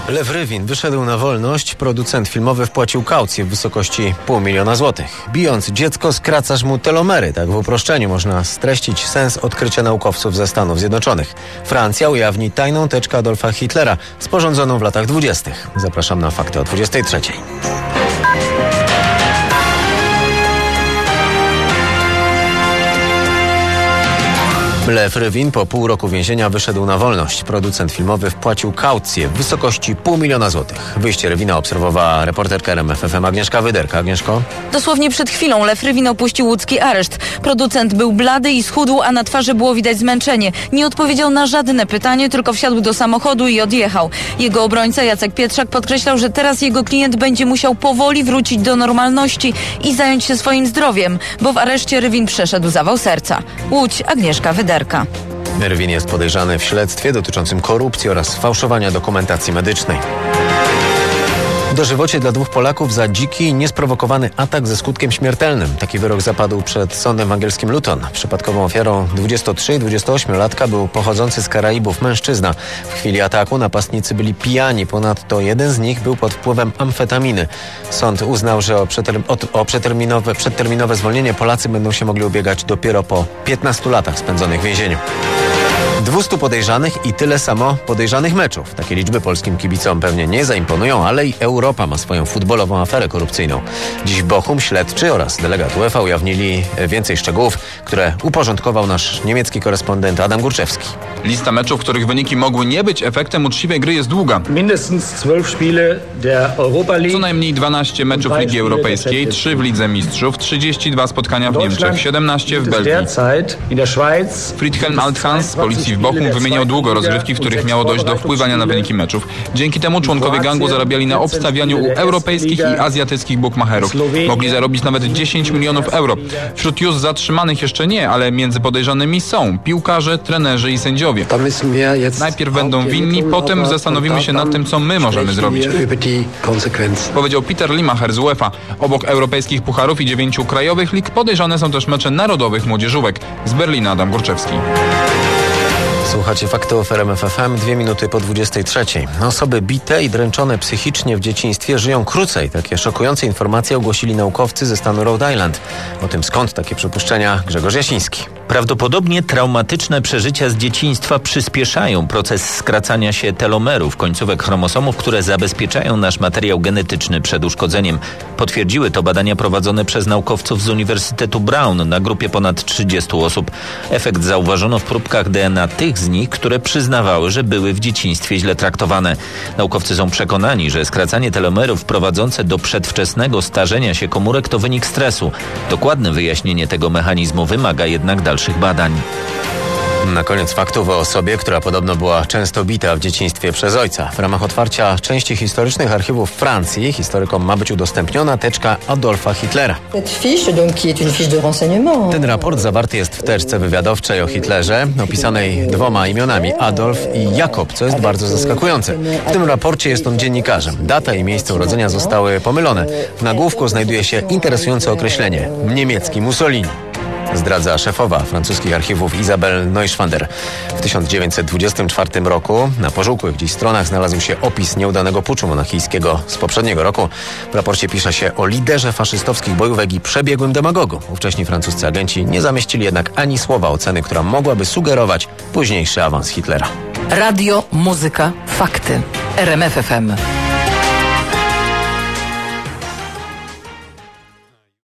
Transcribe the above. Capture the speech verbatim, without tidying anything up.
Lew Rywin wyszedł na wolność. Producent filmowy wpłacił kaucję w wysokości pół miliona złotych. Bijąc dziecko, skracasz mu telomery. Tak w uproszczeniu można streścić sens odkrycia naukowców ze Stanów Zjednoczonych. Francja ujawni tajną teczkę Adolfa Hitlera, sporządzoną w latach dwudziestych. Zapraszam na fakty o dwudziestej trzeciej. Lew Rywin po pół roku więzienia wyszedł na wolność. Producent filmowy wpłacił kaucję w wysokości pół miliona złotych. Wyjście Rywina obserwowała reporterka R M F F M Agnieszka Wyderka. Agnieszko? Dosłownie przed chwilą Lew Rywin opuścił łódzki areszt. Producent był blady i schudł, a na twarzy było widać zmęczenie. Nie odpowiedział na żadne pytanie, tylko wsiadł do samochodu i odjechał. Jego obrońca Jacek Pietrzak podkreślał, że teraz jego klient będzie musiał powoli wrócić do normalności i zająć się swoim zdrowiem, bo w areszcie Rywin przeszedł zawał serca. Łódź, Agnieszka Wyderka. Rywin jest podejrzany w śledztwie dotyczącym korupcji oraz fałszowania dokumentacji medycznej. Dożywocie dla dwóch Polaków za dziki i niesprowokowany atak ze skutkiem śmiertelnym. Taki wyrok zapadł przed sądem w angielskim Luton. Przypadkową ofiarą dwudziestotrzy- i dwudziestoośmiolatka był pochodzący z Karaibów mężczyzna. W chwili ataku napastnicy byli pijani. Ponadto jeden z nich był pod wpływem amfetaminy. Sąd uznał, że o, przeter- o przeterminowe, przedterminowe zwolnienie Polacy będą się mogli ubiegać dopiero po piętnastu latach spędzonych w więzieniu. dwustu podejrzanych i tyle samo podejrzanych meczów. Takie liczby polskim kibicom pewnie nie zaimponują, ale i Europa ma swoją futbolową aferę korupcyjną. Dziś Bochum, śledczy oraz delegat UEFA ujawnili więcej szczegółów, które uporządkował nasz niemiecki korespondent Adam Górczewski. Lista meczów, których wyniki mogły nie być efektem uczciwej gry, jest długa. Co najmniej dwanaście meczów Ligi Europejskiej, trzy w Lidze Mistrzów, trzydzieści dwa spotkania w Niemczech, siedemnaście w Belgii. Friedhelm Althans z policji w Bochum wymieniał długo rozgrywki, w których miało dojść do wpływania na wyniki meczów. Dzięki temu członkowie gangu zarabiali na obstawianiu u europejskich i azjatyckich bukmacherów. Mogli zarobić nawet dziesięć milionów euro. Wśród już zatrzymanych jeszcze nie, ale między podejrzanymi są piłkarze, trenerzy i sędziowie. Najpierw będą winni, potem zastanowimy się nad tym, co my możemy zrobić, powiedział Peter Limacher z UEFA. Obok europejskich pucharów i dziewięciu krajowych lig podejrzane są też mecze narodowych młodzieżówek. Z Berlina Adam Górczewski. Słuchacie faktów R M F F M, dwie minuty po dwudziestej trzeciej. Osoby bite i dręczone psychicznie w dzieciństwie żyją krócej. Takie szokujące informacje ogłosili naukowcy ze stanu Rhode Island. O tym, skąd takie przypuszczenia, Grzegorz Jasiński. Prawdopodobnie traumatyczne przeżycia z dzieciństwa przyspieszają proces skracania się telomerów, końcówek chromosomów, które zabezpieczają nasz materiał genetyczny przed uszkodzeniem. Potwierdziły to badania prowadzone przez naukowców z Uniwersytetu Brown na grupie ponad trzydziestu osób. Efekt zauważono w próbkach D N A tych z nich, które przyznawały, że były w dzieciństwie źle traktowane. Naukowcy są przekonani, że skracanie telomerów prowadzące do przedwczesnego starzenia się komórek to wynik stresu. Dokładne wyjaśnienie tego mechanizmu wymaga jednak dalszych badań. Na koniec faktów o osobie, która podobno była często bita w dzieciństwie przez ojca. W ramach otwarcia części historycznych archiwów Francji historykom ma być udostępniona teczka Adolfa Hitlera. Ten raport zawarty jest w teczce wywiadowczej o Hitlerze, opisanej dwoma imionami, Adolf i Jakob, co jest bardzo zaskakujące. W tym raporcie jest on dziennikarzem. Data i miejsce urodzenia zostały pomylone. W nagłówku znajduje się interesujące określenie – niemiecki Mussolini. Zdradza szefowa francuskich archiwów Isabelle Neuschwander. W tysiąc dziewięćset dwudziestym czwartym roku na pożółkłych dziś stronach znalazł się opis nieudanego puczu monachijskiego z poprzedniego roku. W raporcie pisze się o liderze faszystowskich bojówek i przebiegłym demagogu. Ówcześni francuscy agenci nie zamieścili jednak ani słowa oceny, która mogłaby sugerować późniejszy awans Hitlera. Radio, muzyka, fakty. R M F F M.